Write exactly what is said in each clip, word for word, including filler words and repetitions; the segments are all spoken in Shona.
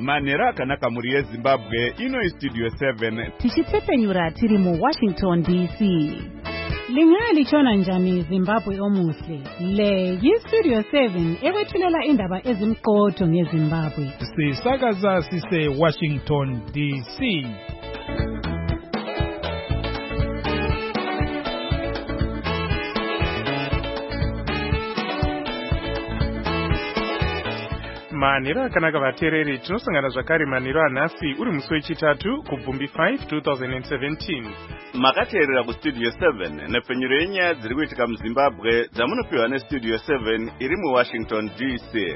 Manera akanaka muri yeZimbabwe ino istudio seven tichitsepenyura tiri mu Washington D C. Lingalichona njani Zimbabwe omuhle. Le yistudio seven ekwethulela indaba ezimqotho ngeZimbabwe. Sisakaza sise Washington D C. Manira akanaka vatereri tinosangana zvakare maniro anhasi uri musi wechitatu kubvumbi five twenty seventeen. Makateerera kustudio seven nepfenyuro yenyaya dziri kuitika muZimbabwe dzamunopiwa nestudio seven iri muWashington D C.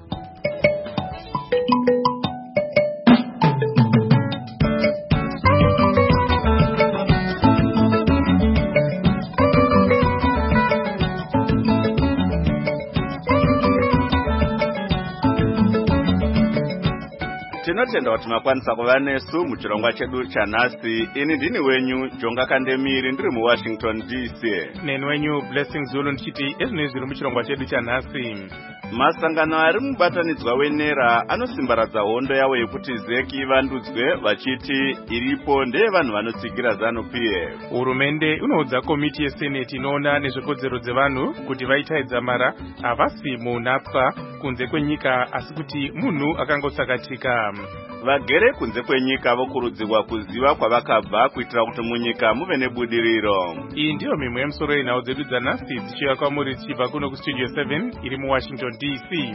Tinotenda kuti makwanisa kuva nesu muchirongwa chedu chanhasi. Ini ndini wenyu Jonga Kandemiri ndiri muWashington D C. Neni wenyu Blessing Zulu ndichiti ezvinoi zviri muchirongwa chedu chanhasi. Masangano ari mubatanidzwa wenera anosimbaradza hondo yawo yekuti zeki ivandudzwe vachiti iripo ndeyevanhu vanotsigira ZANU P F. Hurumende inoudza komiti yeseneti inoona nezvekodzero dzevanhu kuti vaitaidza mara havasi munapwa kunze kwenyika asi kuti munhu akangosakatika. Vagere kunze kwenyika vokurudzirwa kuziva kwavakabva kuitira kuti munyika muve nebudiriro. Iyi ndiyo mimwe yemusoro yenhau dzedu dzanhasi dzichiuya kwamuri dzichibva kuno kustudio seven iri muWashington D C.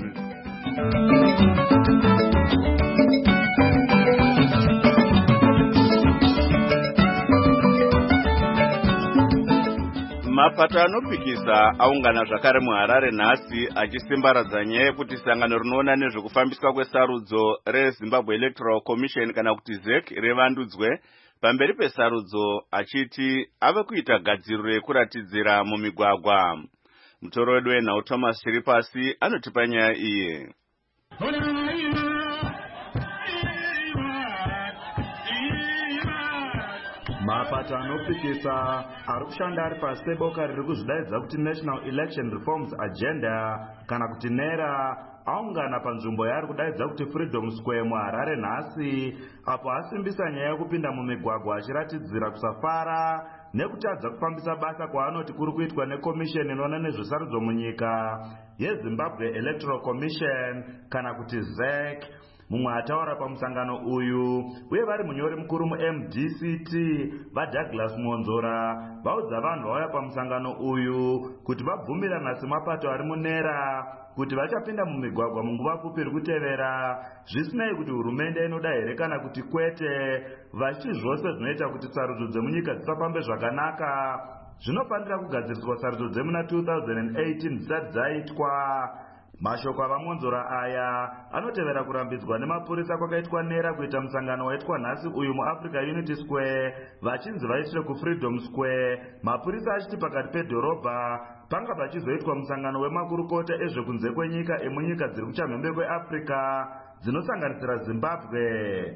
Mapato anopikisa aungana zvakare muHarare nhasi achisimbaradza nyaya yekuti sangano rinoona nezvekufambiswa kwesarudzo reZimbabwe Electoral Commission kana kuti ZEC revandudzwe pamberi pesarudzo achiti ava kuita gadziriro yekuratidzira mumigwagwa. Mutoro wedu wenhau Thomas Chiripasi anotipa nyaya iyi. Mapato anopikisa ari kushanda ari pasi peboka riri kuzvidaidza kuti National Election Reforms Agenda kana kuti NERA aungana panzvimbo yaari kudaidza kuti Freedom Square muHarare nhasi, apo asimbisa nyaya yekupinda mumigwagwa achiratidzira kusafara nekutadza kufambisa basa kwaanoti kuri kuitwa nekomisheni inoona nezvesarudzo munyika yeZimbabwe Electoral Commission kana kuti ZEC. Mumwe ataura pamusangano uyu uye vari munyori mukuru muM D C T vaDouglas Monzora vaudza vanhu vauya pamusangano uyu kuti vabvumirana semapato ari munera kuti vachapinda mumigwagwa munguva pfupi iri kutevera zvisinei kuti hurumende inoda here kana kuti kwete, vachiti zvose zvinoita kuti sarudzo dzemunyika dzisafambe zvakanaka zvinofanira kugadziriswa sarudzo dzemuna two thousand eighteen dzisati dzaitwa. Mashoko avaMonzora aya anotevera kurambidzwa nemapurisa kwakaitwa NERA kuita musangano waitwa nhasi uyu muAfrica Unity Square vachinzi vaitire kuFreedom Square. Mapurisa achiti pakati pedhorobha panga pachizoitwa musangano wemakurukota ezvekunze kwenyika emunyika dziri kuchamhembe kweAfrica dzinosanganisira Zimbabwe.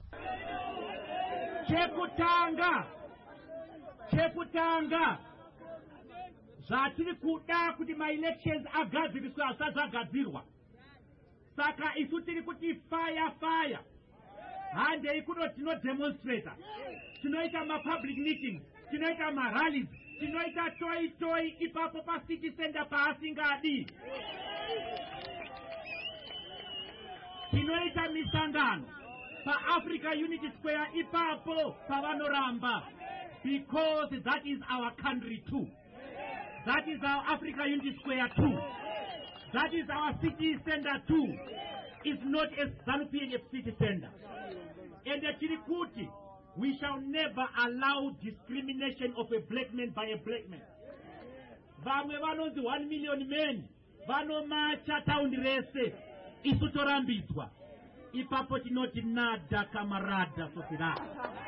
Chekutanga chekutanga zvatiri kuda kuti ma-elections agadziriswe asati agadzirwa. Saka isu tiri kuti fire fire. Handei kuno tinodemonstrata, tinoita ma-public meetings, tinoita ma-rallies, tinoita toi toi ipapo pa-city center paasingadi. Tinoita misangano pa-Africa Unity Square ipapo pavanoramba, because that is our country too. That is our Africa Unity Square too. That is our city center too. It's not a ZANU P F city center. And the Chirikuti, we shall never allow discrimination of a black man by a black man. Vamwe vanonzi one million men vanomacha town rese isutorambidzwa. Ipapo tinoti nada kamarada sosirada.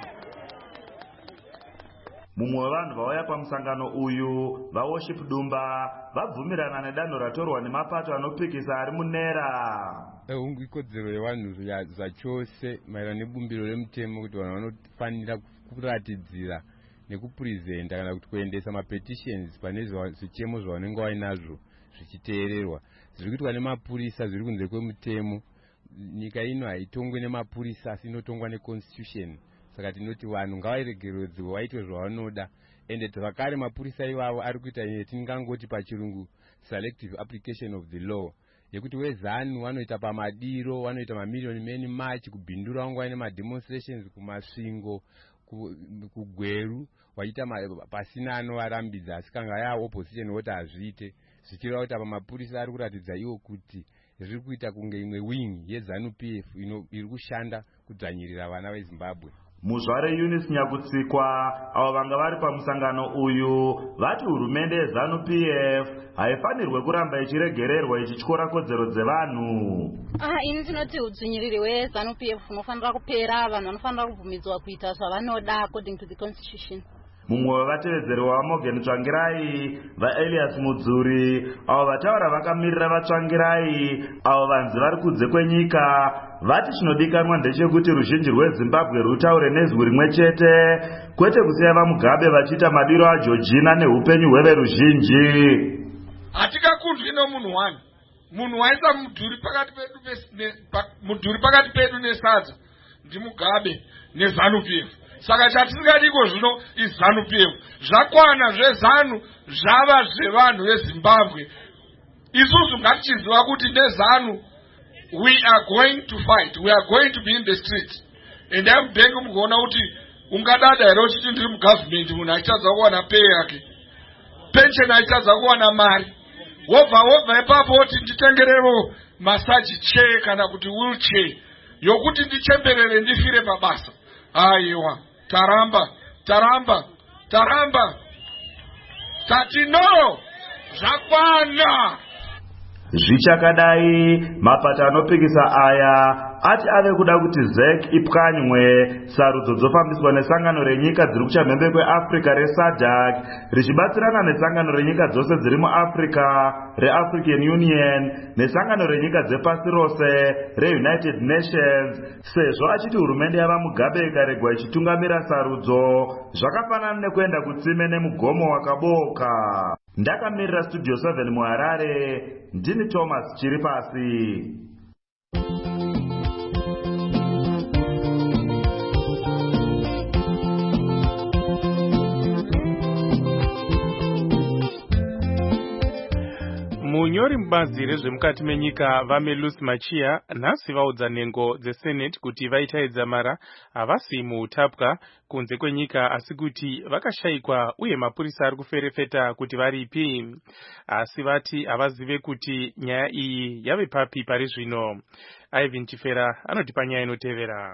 Mumwe wevanhu vauya pamusangano uyu vaWorship Dumba vabvumirana nedanho ratorwa nemapato anopikisa ari munera. Ehungu ikodzero yevanhu zvachose maererano nebumbiro remutemo kuti vanhu vanofanira kuratidzira nekupurezenta kana kuti kuendesa mapetitions pane zvichemo zvavanenge vainazvo zvichiteererwa. Zviri kuitwa nemapurisa zviri kunze kwemutemo nyika ino haitongwe nemapurisa asi inotongwa neconstitution. Saka tinoti vanhu ngavaregeredzwe vaite zvavanoda, ende zvakare mapurisa ivavo ari kuita yatingangoti pachirungu selective application of the law, yekuti wezanu vanoita pamadiro, vanoita mamiliyoni many march kubhindura vangu vaine mademonstrations kumasvingo kugweru vaita pasina anovarambidza, asi kanga yava opposition voti hazviite, zvichireva kuti apa mapurisa ari kuratidza iwo kuti zviri kuita kunge imwe wing yeZANU P F iri kushanda kudzvanyirira vana veZimbabwe. Muzvare Eunice Nyakutsikwa avo vanga vari pamusangano uyu vati hurumende yeZANU P F haifanirwe kuramba ichiregererwa ichityora kodzero dzevanhu. Ah, ini ndinoti udzvinyiriri hweZANU P F unofanira kupera, vanhu vanofanira kubvumidzwa kuita zvavanoda according to the constitution. Mumwe wevatevedzeri vaMorgan Tsvangirai vaElias Mudzuri avo vataura vakamirira vaTsvangirai avo vanzi vari kunze kwenyika vati chinodikanwa ndechekuti ruzhinji rweZimbabwe rutaure nezwi rimwe chete, kwete kusiya vaMugabe vachiita madiro aJeorgina neupenyu hweveruzhinji. Hatikakundwi nomunhu wani, munhu waisa mudhuri pakati pedu mudhuri pakati pedu nesadza ndiMugabe neZANU P F. Saka chatisingadiko zvino iZANU P F. Zvakwana zveZANU zvava zvevanhu veZimbabwe. Isusu ngatichiziva kuti neZANU we are going to fight, we are going to be in the street. And I'm begging mukuona kuti ungadada here uchiti ndiri mugovernment munhu achitadza kuwana pay yake, pension achitadza kuwana mari, wobva wobva ipapo woti nditengerewo masaji chair kana kuti wheelchair yokuti ndichemberere ndifire pabasa. Aiwa, taramba taramba taramba tati no zvakwana. Zvichakadai mapato anopikisa aya ati ave kuda kuti Z E C ipwanywe sarudzo dzofambiswa nesangano renyika dziri kuchamhembe kweAfrica reSADC richibatsirana nesangano renyika dzose dziri muAfrica reAfrican Union nesangano renyika dzepasi rose reUnited Nations, sezvo achiti hurumende yavaMugabe ikaregwa ichitungamira sarudzo zvakafanana nekuenda kutsime nemugomo wakaboka. Ndakamirira Studio seven muHarare, ndini Thomas Chiripasi. munyori mubazi rezvemukati menyika vaMelus Machia nhasi vaudza nhengo dzesenate kuti vaitaedza mara havasi muutapwa kunze kwenyika asi kuti vakashayikwa uye mapurisa ari kuferefeta kuti varipi, asi vati havazive kuti nyaya iyi yave papi pari zvino. Ivan Chifera anotipa nyaya inotevera.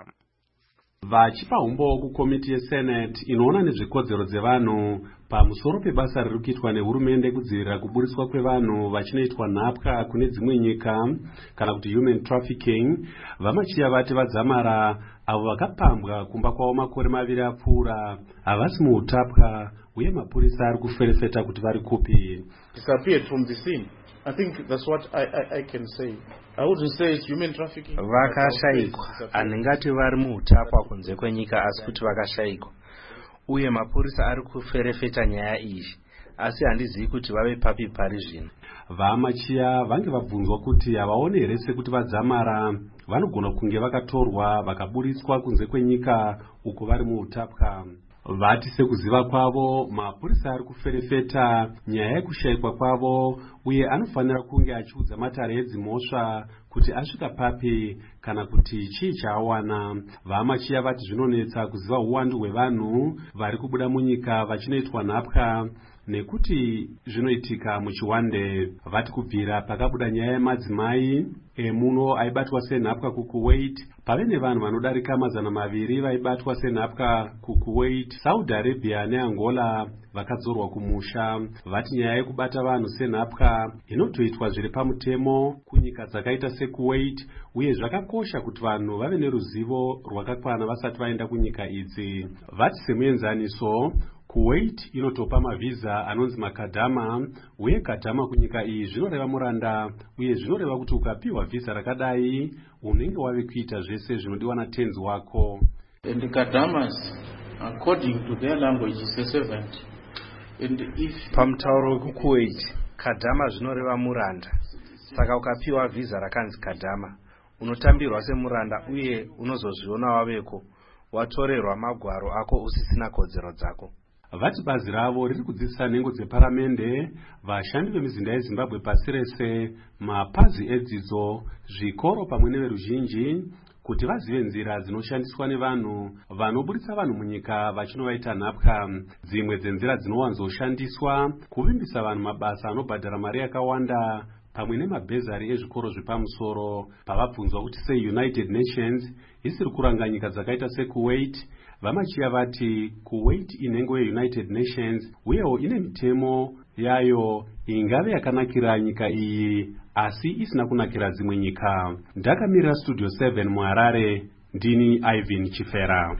Vachipa umbo kukomiti yesenate inoona nezvekodzero dzevanhu pamusoro pebasa riri kuitwa nehurumende kudzivirira kuburiswa kwevanhu vachinoitwa nhapwa kune dzimwe nyika kana kuti human trafficking, vaMachia vati vadzamara avo vakapambwa kumba kwavo makore maviri apfuura havasi muutapwa uye mapurisa ari kuferefeta kuti vari kupi. Disappeared from the scene. I think that's what I, I, I can say. I wouldn't say it's human trafficking. Vakashayikwa, handingati vari muutapwa kunze kwenyika asi kuti vakashayikwa. Uye mapurisa ari kuferefeta nyaya iyi, asi handizivi kuti vave papi pari zvino. VaMachia vange vabvunzwa kuti havaoni here sekuti vadzamara vanogona kunge vakatorwa vakaburiswa kunze kwenyika uko vari muutapwa. Vati sekuziva kwavo mapurisa ari kuferefeta nyaya yekushayikwa kwavo uye anofanira kunge achiudza matare edzimhosva kuti asvika papi kana kuti chii chaawana. VaMachia vati zvinonetsa kuziva uwandu hwevanhu vari kubuda munyika vachinoitwa nhapwa nekuti zvinoitika muchiwande. Vati kubvira pakabuda nyaya yemadzimai emuno aibatwa senhapwa kuKuwait, pave nevanhu vanodarika mazana maviri vaibatwa senhapwa kuKuwait, Saudi Arabia neAngola vakadzorwa kumusha. Vati nyaya yekubata vanhu senhapwa inotoitwa zviri pamutemo kunyika dzakaita seKuwait uye zvakakosha kuti vanhu vave neruzivo rwakakwana vasati vaenda kunyika idzi. Vati semuenzaniso Kuwait inotopa mavhiza anonzi makadhama uye kadhama kunyika iyi zvinoreva muranda uye zvinoreva kuti ukapiwa vhiza rakadai unenge wave kuita zvese zvinodiwa natenzi wako. And the kadhamas, according to their language, is a servant. And if pamutauro wekuKuwait kadhama zvinoreva muranda, saka ukapiwa vhiza rakanzi kadhama unotambirwa semuranda uye unozozviona waveko watorerwa magwaro ako usisina kodzero dzako. Vati bazi ravo riri kudzidzisa nhengo dzeparamende, vashandi vemizinda yeZimbabwe pasi rese, mapazi edzidzo, zvikoro pamwe neveruzhinji kuti vazive nzira dzinoshandiswa nevanhu vanoburitsa vanhu munyika vachinovaita nhapwa. Dzimwe dzenzira dzinowanzoshandiswa kuvimbisa vanhu mabasa anobhadhara mari yakawanda pamwe nemabhezari ezvikoro zvepamusoro. Pavabvunzwa kuti sei United Nations isiri kuranga nyika dzakaita seKuwait, vamachiya vati Kuwait inhengo yeUnited Nations uyewo ine mitemo yayo ingave yakanakira nyika iyi asi isina kunakira dzimwe nyika. Ndakamira Studio seven muHarare, ndini Ivan Chifera.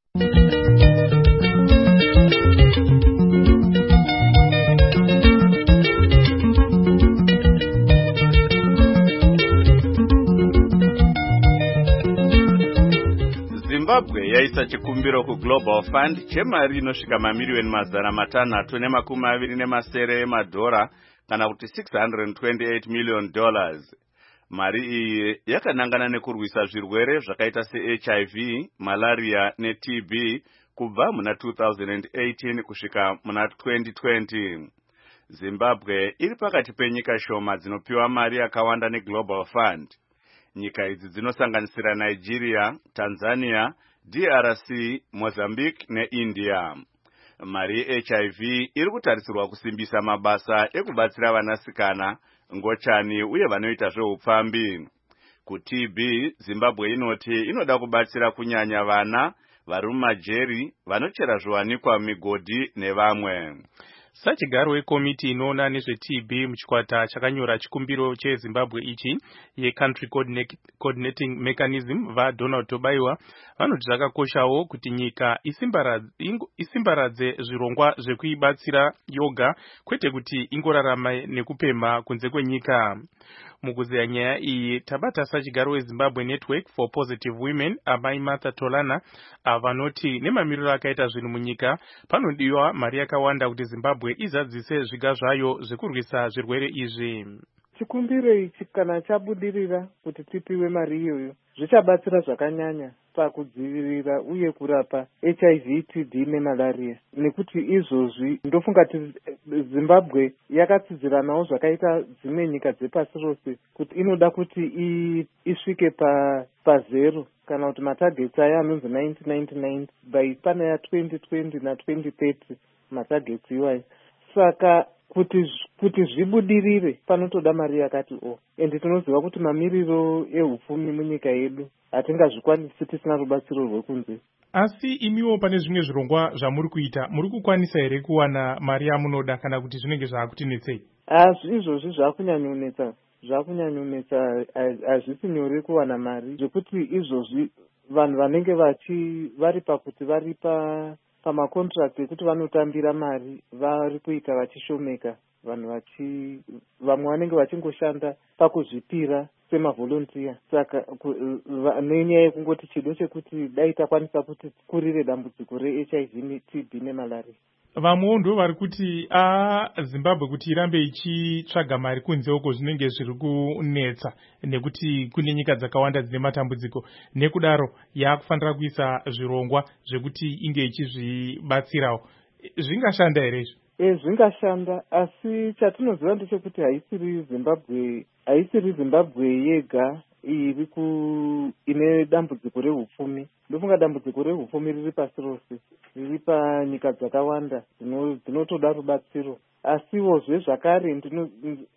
Zimbabwe yaisa chikumbiro ku Global Fund chemari inosvika mamiliyoni mazana matanhatu nemakumi aviri nemasere emadhora kana kuti six hundred twenty-eight million dollars. Mari iyi yakanangana nekurwisa zvirwere zvakaita se H I V, malaria ne T B kubva muna two thousand eighteen kusvika muna twenty twenty. Zimbabwe iri pakati penyika shoma dzinopiwa mari yakawanda neGlobal Fund. Nyika idzi dzinosanganisira Nigeria, Tanzania, D R C, Mozambique neIndia. Mari H I V iri kutarisirwa kusimbisa mabasa ekubatsira vanasikana, ngochani uye vanoita zveupfambi. Ku T B, Zimbabwe inoti inoda kubatsira kunyanya vana vari mumajeri vanochera zviwanikwa migodhi nevamwe. Sachigaro wekomiti inoona nezve-T B muchikwata chakanyora chikumbiro cheZimbabwe ichi ye-Country Coordinating Mechanism vaDonald Tobaiwa vanoti zvakakoshawo kuti nyika isimbaradze zvirongwa zvekuibatsira yoga kwete kuti ingorarama nekupemha kunze kwenyika. Mukuzeya nyaya iyi tabata sachigaro weZimbabwe Network for Positive Women amai Martha Tolana avanoti nemamiriro akaita zvinhu munyika panodiwa mari yakawanda kuti Zimbabwe izadzise zviga zvayo zvekurwisa zvirwere izvi. Chikumbiro ichi kana chabudirira kuti tipiwe mari iyoyo zvichabatsira zvakanyanya pakudzivirira uye kurapa H I V, T B nemalaria. Nekuti izvozvi ndofunga kuti Zimbabwe yakatsidziranawo zvakaita dzimwe nyika dzepasi rose kuti inoda kuti isvike pa pazero kana kuti matargets aya anonzi nineteen ninety-nine by pana ya twenty twenty na twenty thirty matargets iwayo. Saka kuti kuti zvibudirire panotoda mari yakati o ende tinoziva kuti mamiriro ehupfumi munyika yedu hatingazvikwanisi tisina rubatsiro rwekunze. Asi imiwo pane zvimwe zvirongwa zvamuri kuita muri kukwanisa here kuwana mari yamunoda kana kuti zvinenge zvaakutinetsei? Azvi izvozvi zvaakunyanyonetsa zvaakunyanyonetsa hazvisi nyore kuwana mari zvekuti izvozvi vanhu vanenge vachi vari pakuti vari pa pamakontrakt ekuti vanotambira mari vari kuita vachishomeka. Vanhu vachi vamwe vanenge vachingoshanda pakuzvipira semavolontiya. Saka nenyaya yekungoti chido chekuti dai takwanisa kuti kurire dambudziko re-H I V, T B nemalaria. Vamwewo ndo vari kuti a Zimbabwe kuti irambe ichitsvaga mari kunze uko zvinenge zviri kunetsa nekuti kune nyika dzakawanda dzine matambudziko, nekudaro yakufanira kuisa zvirongwa zvekuti inge ichizvibatsirawo. Zvingashanda here izvi? E, zvingashanda, asi chatinoziva ndechekuti haisiri Zimbabwe haisiri Zimbabwe yega iri ku ine dambudziko rehupfumi. Ndofunga dambudziko rehupfumi riri pasi rose, riri panyika dzakawanda dzinotoda rubatsiro. Asiwo zve zvakare ndino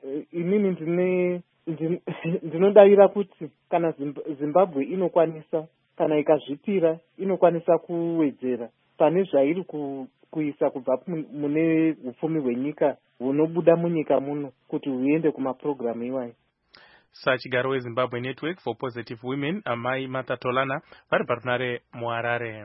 inini ndine ndinodavira kuti kana Zimbabwe inokwanisa kana ikazvipira inokwanisa kuwedzera pane zvairi ku kuisa kubva mune hupfumi hwenyika hunobuda munyika muno kuti huende kumapurogiramu iwayo. Sachigaro weZimbabwe Network for Positive Women amai Martha Tolana vari parunare muHarare.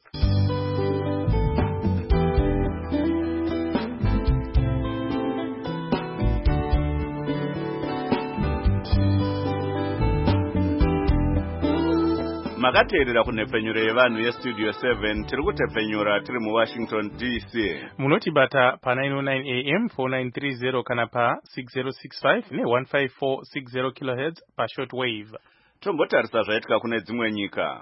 Makateerera kunhepfenyuro yevanhu yestudio seven tiri kutepfenyura tiri muWashington D C. Munotibata pa nine oh nine A M four nine three zero kana pa six zero six five ne one five four six zero kilohertz pa shortwave. tombotarisa zvaitika kune dzimwe nyika.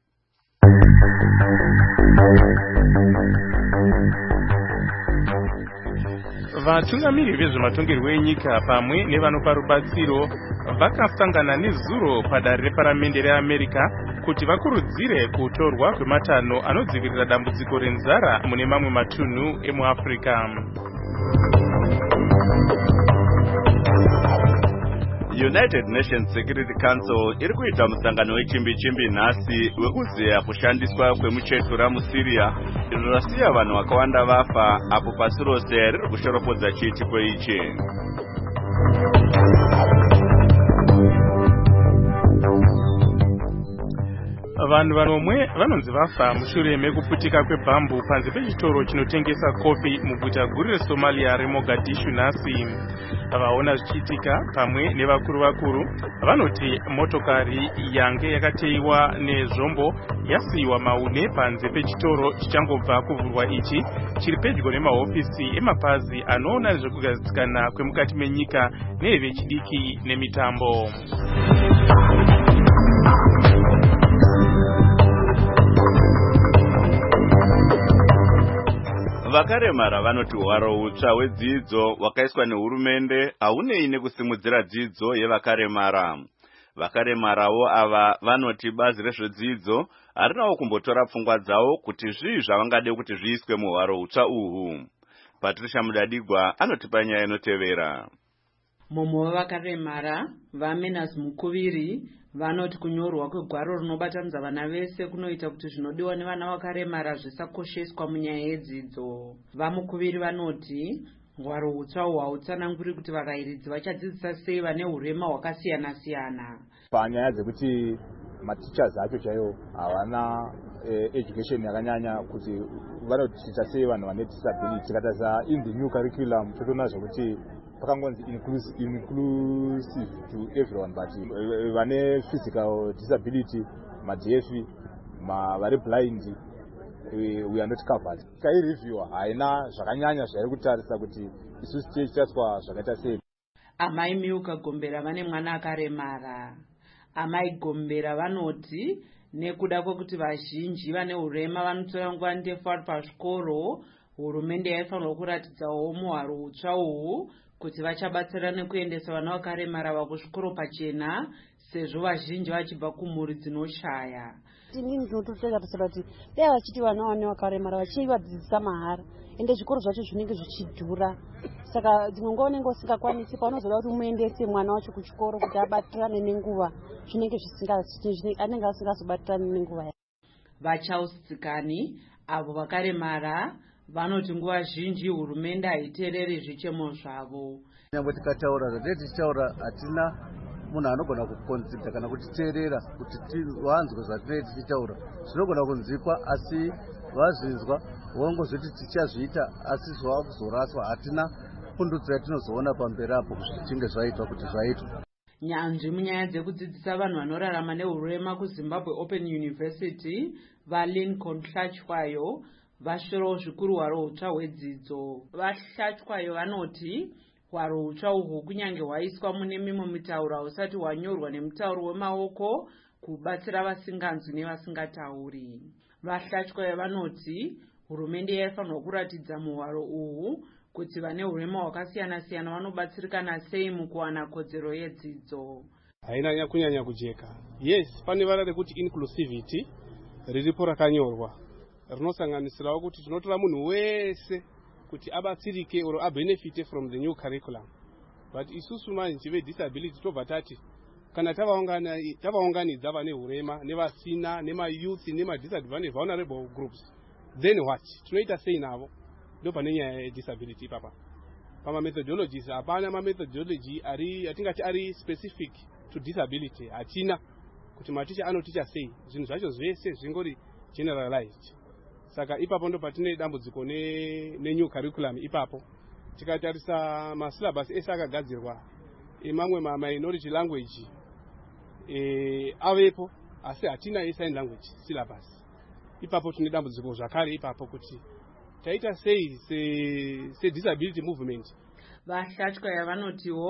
vatungamiri vezvematongerwo enyika pamwe nevanopa rubatsiro vakasangana nezuro padare reparamende reamerica kuti vakurudzire kutorwa kwematanho anodzivirira dambudziko renzara mune mamwe matunhu emuafrica. United Nations Security Council iri kuita musangano wechimbi-chimbi nhasi wekuzeya kushandiswa kwemuchetura muSyria, izvo zvasiya vanhu vakawanda vafa apo pasi rose riri kushoropodza chiitiko ichi. vanhu vanomwe vanonzi vafa mushure mekuputika kwebhambu panze pechitoro chinotengesa kofi muguta guru reSomalia reMogadishu nhasi. vaona zvichiitika pamwe nevakuru vakuru vanoti motokari yange yakateiwa nezvombo yasiyiwa maune panze pechitoro chichangobva kuvhurwa ichi chiri pedyo nemahofisi emapazi anoona nezvekugadzikana kwemukati menyika nevechidiki nemitambo. Vakaremara vanoti hwaro hutsva hwedzidzo wakaiswa nehurumende haunei nekusimudzira dzidzo yevakaremara. Vakaremarawo ava vanoti bazi rezvedzidzo harinawo kumbotora pfungwa dzavo kuti zvii zvavangade kuti zviiswe muhwaro hutsva uhu. Patricia Mudadigwa anotipa nyaya inotevera. Mumwe wavakaremara vaMenas Mukuviri vanoti kunyorwa kwegwaro runobatanidza vana vese kunoita kuti zvinodiwa nevana vakaremara zvisakosheswa munyaya yedzidzo. VaMukuviri vanoti ngwaro hutsva hwautsananguri kuti varairidzi vachadzidzisa sei vane urema hwakasiyana siyana. Panyaya dzekuti matichers acho chaiwo havana education yakanyanya kuti vanoticha sei vanhu vane disability. Tikataza in the new curriculum totoona zvokuti pakangonzi inclusive, inclusive to everyone, but vane physical disability, madefi, ma vari blind, we, we are not covered. Kai review haina zvakanyanya zvairi kutarisa kuti isusu tichaitwa zvakaita sei. Amai Miuka Gombera vane mwana akaremara. Amai Gombera vanoti nekuda kwekuti vazhinji vane urema vanotora nguva ndefu vari pazvikoro, hurumende yaifanirwa kuratidzawo muhwaro hutsva uhu kuti vachabatsira nekuendesa vana vakaremara vakuzvikoro pachena sezvo vazhinji vachibva kumhuri dzinoshaya. Inini ndinototarisira kuti dai vachiti vana vane vakaremara vachivadzidzisa mahara ende zvikoro zvacho zvinenge zvichidhura. Saka dzimwe nguva unenge usingakwanisi paunozoda kuti umuendese mwana wacho kuchikoro kuti abatirane nenguva zvinenge zvisinga anenge asingazobatirane nenguva. Vachausikani avo vakaremara vanoti nguva zhinji hurumende haiteereri zvichemo zvavo. Nyangwe tikataura zvatei tichitaura hatina munhu anogona kukonzida kana kutiteerera kuti vanzwe zvatinenge tichitaura. Zvinogona kunzikwa asi vazinzwa vongozviti tichazviita asi zvava kuzoraswa. Hatina pundutso yatinozoona pamberi apo zvichinge zvaitwa kuti zvaitwa. Nyanzvi munyaya dzekudzidzisa vanhu vanorarama neurema kuZimbabwe Open University vaLincoln Hlachwayo vashirawo zvikuru hwaro hutsva hwedzidzo. VaHlachwayo vanoti hwaro hutsva uhwu kunyange hwaiswa mune mimwe mitauro hausati hwanyorwa nemutauro wemaoko kubatsira vasinganzwi nevasingatauri. VaHlachwayo vanoti hurumende yaifanirwa kuratidza muhwaro uhu kuti vane urema hwakasiyana siyana vanobatsirikana sei mukuwana kodzero yedzidzo. Haina kunyanya kujeka. Yes, pane vara rekuti inclusivity riripo rakanyorwa rinosanganisirawo kuti tinotora munhu wese kuti abatsirike or abenefite from the new curriculum. But isusu manje vedisability tobva tati kana tavaunganidza vane urema nevasina nemayouth nemadisadvantaged vulnerable groups, then what? Tinoita sei navo? Ndo pane nyaya yedisability ipapa. Pama methodologies hapana mamethodology ari atingati ari specific to disability. Hatina kuti maticha anoticha sei zvinhu zvacho zvese zvingori generalized. Saka ipapo ndo patine dambudziko ne, ne new curriculum ipapo. Tikatarisa masyllabus ese akagadzirwa imamwe ma minority language e, avepo asi hatina sign language syllabus. Ipapo tine dambudziko zvakare ipapo kuti taita sei se, se disability movement. VaHlachwayo vanotiwo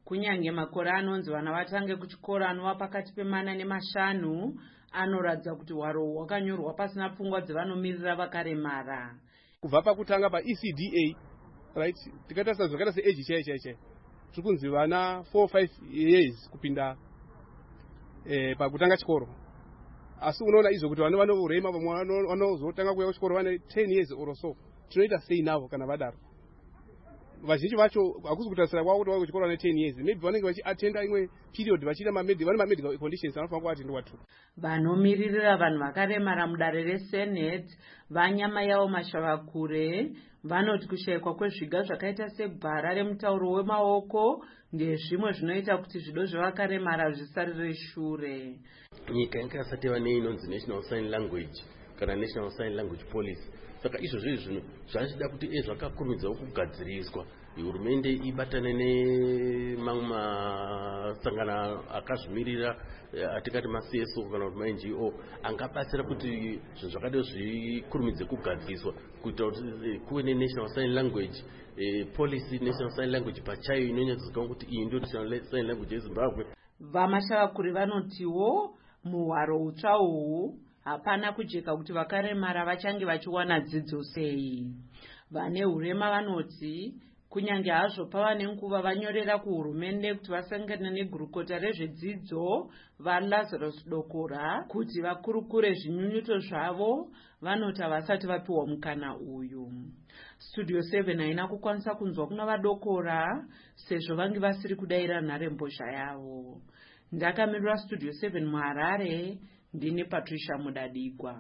kunyange makore anonzi vana vatange kuchikoro anova pakati pemana nemashanu anoratidza kuti hwaro hwakanyorwa pasina pfungwa dzevanomirira vakaremara. Kubva pakutanga pa-E C D A right tikatarisa zvakaita seage chai chai chai tiri kunzi vana four five years kupinda eh, pakutanga chikoro, asi unoona izvo kuti vana vanorema vamwe vanozotanga kuuya kuchikoro vane ten years or so. Tinoita sei navo kana vadaro? Vazhinji vacho hakusi kutarisira kwavo kuti vauye kuchikoro vane ten years, maybe vanenge vachiatenda imwe period vachiita vane mamedical conditions vanofanira kuatendwa tu. Vanomiririra vanhu vakaremara mudare resenate vanyama yavo Mashavakure vanoti kushayikwa kwezviga zvakaita sebhara remutauro wemaoko ndezvimwe zvinoita kuti zvido zvevakaremara zvisarire shure. Nyika ingasati vane inonzi National Sign Language kana National Sign Language Policy. Saka izvo zvinhu zvachida kuti e zvakakurumidzawo kugadziriswa, hurumende ibatane nemamwe masangano akazvimirira atikati ma-C S O kana kuti ma-N G O angabatsira kuti zvinhu zvakadai zvikurumidze kugadziriswa kuita kuti kuve ne-National Sign Language Policy, National Sign Language pachayo inonyatsozikanwa kuti iyi ndio National Sign Language yeZimbabwe. Vamashavakure vanotiwo muhwaro utsva uhu hapana kujeka kuti vakaremara vachange vachiwana dzidzo sei. Vane hurema vanoti kunyange hazvo pava nenguva vanyorera kuhurumende kuti vasangane negurukota rezvedzidzo vaLazarus Dokora kuti vakurukure zvinyunyuto zvavo, vanoti havasati vapiwa mukana uyu. Studio seven haina kukwanisa kunzwa kuna vaDokora sezvo vange vasiri kudaira nharembozha yavo. Ndakamirira Studio seven muHarare, ndini Patricia Mudadigwa.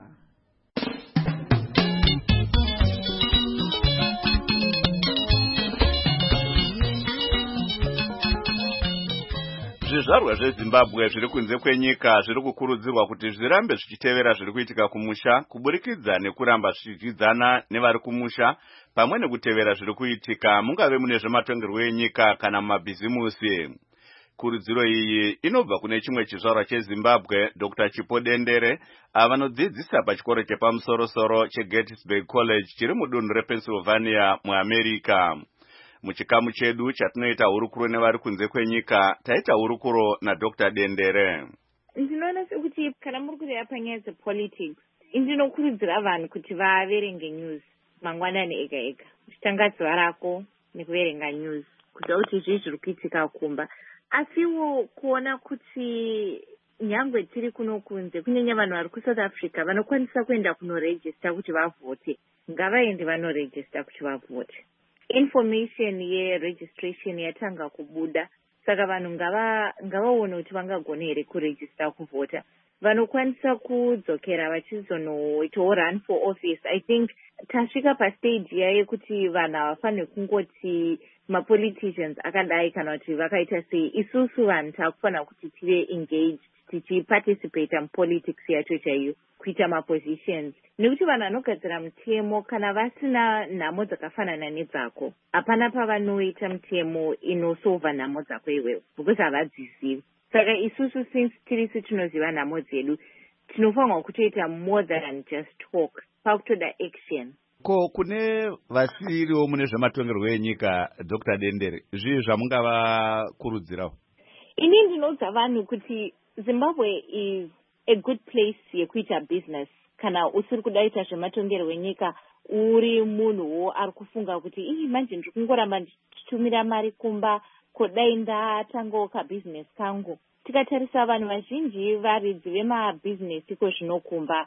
Zvizvarwa zveZimbabwe zviri kunze kwenyika zviri kukurudzirwa kuti zvirambe zvichitevera zviri kuitika kumusha kuburikidza nekuramba zvichidzidzana nevari kumusha pamwe nekutevera zviri kuitika mungave mune zvematongerwo enyika kana mumabhizimusi. Kurudziro iyi inobva kune chimwe chizvarwa cheZimbabwe, Doctor Chipo Dendere, avanodzidzisa pachikoro chepamusoro-soro cheGettysburg College chiri mudunhu rePennsylvania muAmerica. Muchikamu chedu chatinoita hurukuro nevari kunze kwenyika, taita hurukuro naDoctor Dendere. Ndinoona sekuti kana muri kureva panyaya dzepolitics, ndinokurudzira vanhu kuti vaverenge news mangwanani ega ega. Uchitanga zuva rako nekuverenga news kuita kuti zvii zviri kuitika kumba. Asiwo kuona kuti nyangwe tiri kuno kunze kunyanya vanhu vari kuSouth Africa vanokwanisa kuenda kunorejista kuti vavhote, ngavaende vanorejista kuti vavhote. Information yeregistration yatanga kubuda, saka vanhu ngava ngavaone kuti vangagona here kurejista kuvhota. Vanokwanisa kudzokera vachizonoitawo run for office. I think tasvika pastage yaye kuti vanhu havafaniri kungoti mapoliticians akadai kana kuti vakaita sei. Isusu vanhu takufanira kuti tive engaged, tichiparticipate mupolitics yacho chaiyo, kuita mapositions. Nekuti vanhu vanogadzira mutemo kana vasina nhamo dzakafanana nedzako, hapana pavanoita mutemo inosova nhamo dzako iwewe, because havadzizivi. Saka isusu since tirisi tinoziva nhamo dzedu, tinofanirwa kutoita more than just talk, pakutoda action. Ko kune vasiriwo mune zvematongerwo enyika, Doctor Dendere, zvii zvamungavakurudzirawo? Ini ndinoudza vanhu kuti Zimbabwe is a good place yekuita business. Kana usiri kudaita zvematongerwo enyika, uri munhuwo ari kufunga kuti ii manje ndiri kungoramba ndichitumira mari kumba, kodai ndatangawo kabusiness kangu. Tikatarisa vanhu vazhinji varidzi vemabhizinesi iko zvinokumba,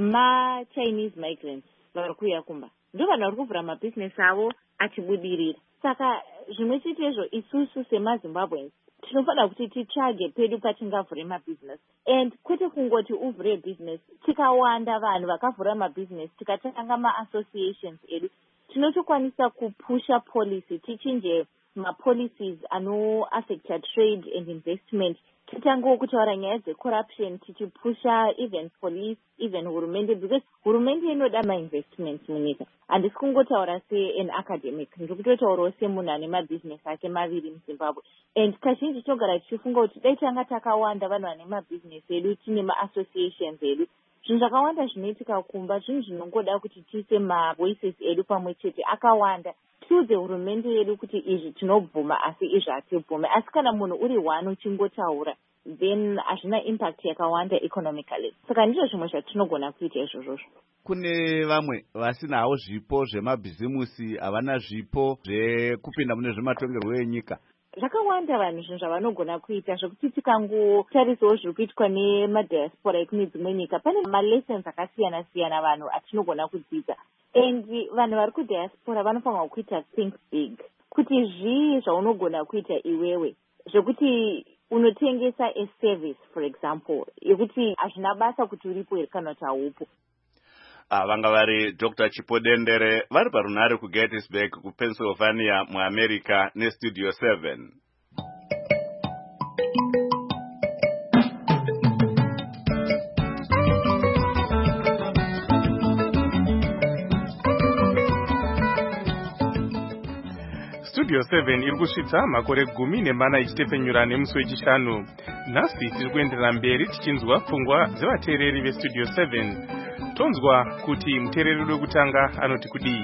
ma-Chinese migrants vari kuuya kumba. Ndo vanhu vari kuvhura mabhizinesi avo achibudirira. Saka zvimwe chete isusu semaZimbabweans tinofanira kuti titsvage pedu patingavhure mabhizinesi. And kwete kungoti uvhure business, tikawanda vanhu vakavhura mabhizinesi, tikatanga ma-associations edu, tinotokwanisa kupusha policy, tichinje ma-policies ano-affecta trade and investment. Titangowo kutaura nyaya dzecorruption, tichipusha even police, even hurumende, because hurumende inoda ma-investments munyika. Handisi kungotaura se-an academic, ndiri kutotaurawo semunhu ane mabhizinesi ake maviri muZimbabwe. And kazhinji tinogara tichifunga kuti dai tanga takawanda vanhu vane mabhizinesi edu, tine ma-associations edu, zvinhu zvakawanda zvinoitika kumba, zvinhu zvinongoda kuti tiise ma-voices edu pamwe chete akawanda. tiudze hurumende yedu kuti izvi tinobvuma asi izvi hatibvume. Asi kana munhu uri one uchingotaura then hazvina impact yakawanda economically. Saka ndizvo zvimwe zvatinogona kuita izvozvo. Kune vamwe vasinawo zvipo zvemabhizimusi, havana zvipo zvekupinda mune zvematongerwo enyika. Zvakawanda vanhu zvinhu zvavanogona kuita zvekuti tikangotarisawo zviri kuitwa nemadiaspora ekune dzimwe nyika. Pane malessons akasiyana siyana vanhu atinogona kudzidza. And vanhu vari kudiaspora vanofanirwa kuita think big. Kuti zvii zvaunogona kuita iwewe. Zvekuti unotengesa a service, for example, yekuti hazvina basa kuti uripo here kana kuti haupo. Vanga vari Doctor Chipodendere vari parunare kuGettysburg kuPennsylvania muAmerica neStudio seven. Studio seven iri kusvitsa makore gumi nemana ichitepfenyura nemusi wechishanu. Nhasi tiri kuenderera mberi tichinzwa pfungwa dzevateereri veStudio seven. Tonzwa kuti muteereri wekutanga anoti kudii.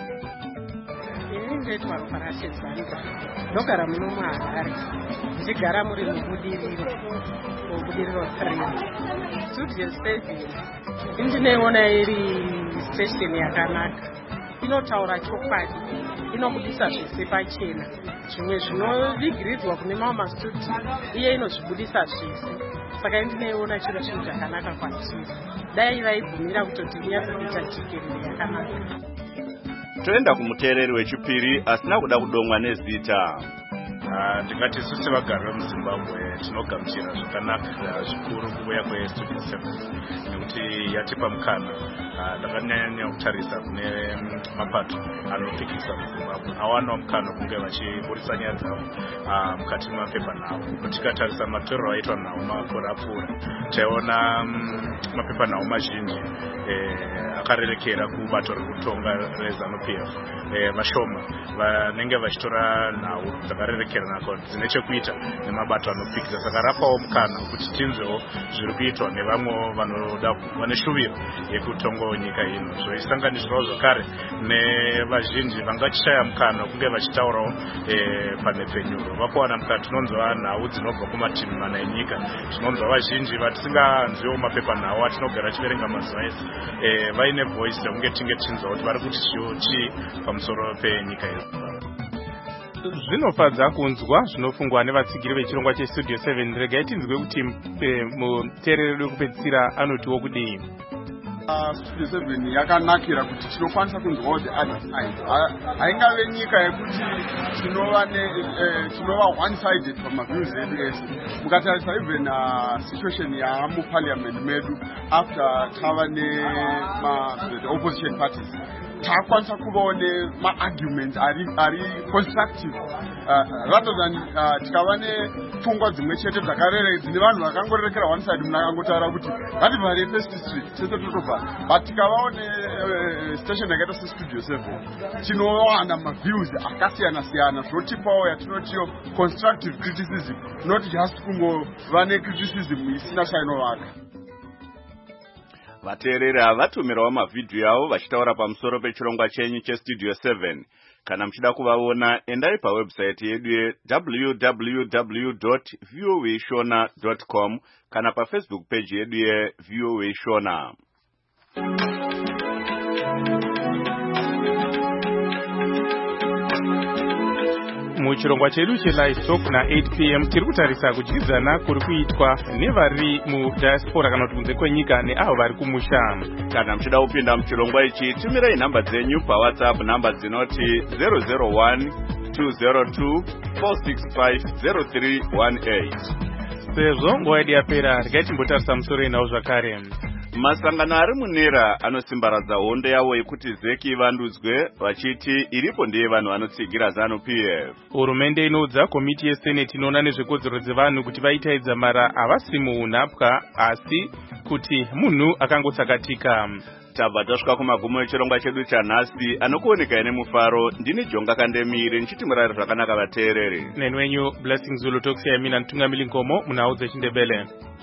Ini ndoitwa Ruparashe Zandra. Ndogara muno muHarare. Ndichigara muri mubudiriro. Mubudiriro three. Studio seven. Ndinoiona iri station yakanaka. Inotaura chokwadi. Inobudisa zvese pachena. Zvimwe zvinovigiridzwa kune mamwe mastudio iye inozvibudisa zvese. Saka ndinoiona chiro chinhu chakanaka kwatiri. Dai vaibvumira kutoti inyatsokuita chikerere yakanaka. Toenda kumuteereri wechipiri asina kuda kudomwa nezita. Ndingati isusu sevagari vemuZimbabwe tinogamuchira zvakanaka zvikuru kuuya kweStudio seven nekuti yatipa mukana. Ndakanyanya kutarisa kune mapato anopikisa muZimbabwe awanawo mukana kunge vachiburisa nyaya dzavo mukati memapepanhau. Tikatarisa matorero aitwa nawo makore apfuura taiona mapepanhau mazhinji akarerekera kubato rekutonga reZANU-P F. Vashoma vanenge vachitora nhau dzakarerekera nako dzine chekuita nemabato anopikisa. Saka rapawo mukana kuti tinzwewo zviri kuitwa nevamwe vanoda vane shuviro yekutongawo nyika ino. Zvoisanganisirawo zvakare nevazhinji vangachishaya mukana kunge vachitaurawo panhepfenyuro. Vakuwana mukana tinonzwa nhau dzinobva kumativi mana enyika. Tinonzwa vazhinji vatisinganzwiwo mapepanhau atinogara tiverenga mazuva ese vaine voice yakunge tinge tinzwa kuti vari kuti chii pamusoro penyika yeZimbabwe. Zvinofadza kunzwa zvinofungwa nevatsigiri vechirongwa cheStudio seven. Regai tinzwe kuti muteereri wekupedzisira anotiwo kudii. Studio seven yakanakira kuti tinokwanisa kunzwawo the other side. Haingave nyika yekuti tinova tinova one sided pamaviews edu ese. Mukatarisa even situation yamuparliament medu after tava the opposition parties. Takwanisa kuvawo nema-arguments ari ari constructive rather than tikava nepfungwa dzimwe chete dzakarere dzine vanhu vakangorerekera one side munhu akangotaura kuti ngativhare first district tese totobvara. But tikavawo nestation yakaita seStudio seven tinowana maviews akasiyana siyana zvotipawo yatinotiyo constructive criticism, not just kungova necriticism isina chainovaka. Vateereri avatumirawo mavhidhiyo avo vachitaura pamusoro pechirongwa chenyu cheStudio seven. Kana muchida kuvaona endai pawebsite yedu ye w w w dot v o a shona dot com kana pafacebook page yedu ye V O A Shona. Muchirongwa chedu chelive talk na eight p m tiri kutarisa kudyidzana kuri kuitwa nevari mudiaspora kana kuti kunze kwenyika neavo vari kumusha. Kana muchida kupinda muchirongwa ichi tumirai nhamba dzenyu paWhatsApp, nhamba dzinoti zero zero one two zero two four six five zero three one eight. Sezvo nguva yedu yapera, regai timbotarisa musoro inawo zvakare. Masangano ari munera anosimbaradza hondo yavo yekuti zeki ivandudzwe vachiti iripo ndiye vanhu vanotsigira ZANU-P F. Hurumende inoudza komiti yeSenate inoona nezvekodzero dzevanhu kuti vaitaidza mara havasi muunhapwa asi kuti munhu akangotsakatika. Tabva tasvika kumagumo echirongwa chedu chanhasi. Anokuonekai nemufaro ndini Jonga Kandemire nchiti murari zvakanaka vateereri. Nenwenyu Blessing Zulu tokusiyai mina Ntungamili Ngomo munhau dzeChindebele.